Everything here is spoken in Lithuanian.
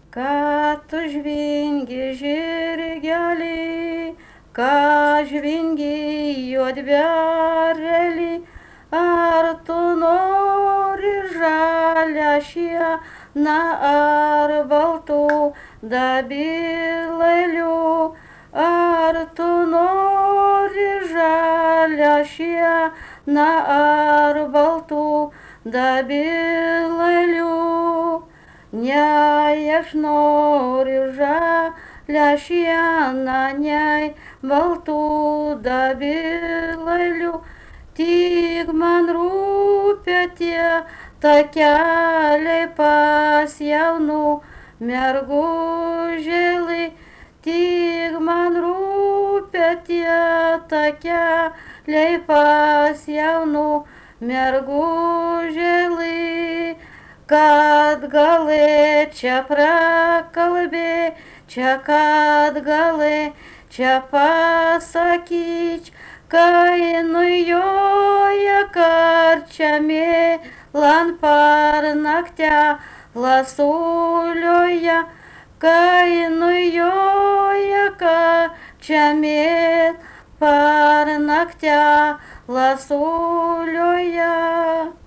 Kad tu žvingi žirgelį, ką žvingi juodberelį, ar tu nori žalią šieną ar baltų dabilėlių, ar tu nori žalią šieną ar baltų dabilėlių. Nei aš noriu žalią šieną, nei baltų dabilėlių, tik man rūpi tie takeliai pas jaunų mergužėlį, tik man rūpi tie takeliai pas jaunų mergužėlį. Kad galėčiau prakalbėčiau, kad galėčiau pasakyčiau, kai nujoja karčia mėlan parnaktę lasulioja, kai nujoja karčia mėlan parnaktę lasulioja.